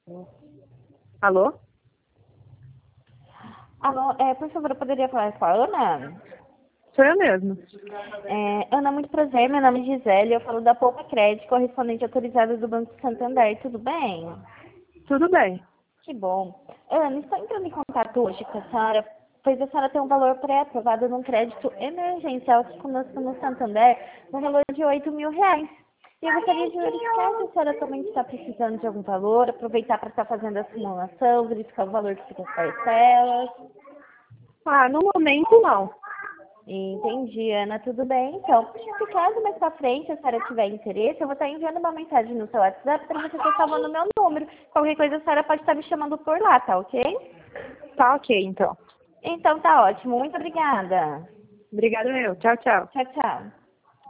Alô? Alô, por favor, eu poderia falar com a Ana? Sou eu mesmo. Ana, muito prazer, meu nome é Gisele, eu falo da Poupa Crédito, correspondente autorizada do Banco Santander, tudo bem? Tudo bem. Que bom. Ana, estou entrando em contato hoje com a senhora, pois a senhora tem um valor pré-aprovado num crédito emergencial aqui conosco no Santander, no valor de R$ 8.000. E eu gostaria de verificar se a senhora também está precisando de algum valor, aproveitar para estar fazendo a simulação, verificar o valor que fica as parcelas. No momento não. Entendi, Ana, tudo bem. Então, se caso mais pra frente a senhora tiver interesse, eu vou estar enviando uma mensagem no seu WhatsApp para você estar salvando o meu número. Qualquer coisa a senhora pode estar me chamando por lá, tá ok? Tá ok, então. Então tá ótimo. Muito obrigada. Obrigada eu. Tchau, tchau. Tchau, tchau.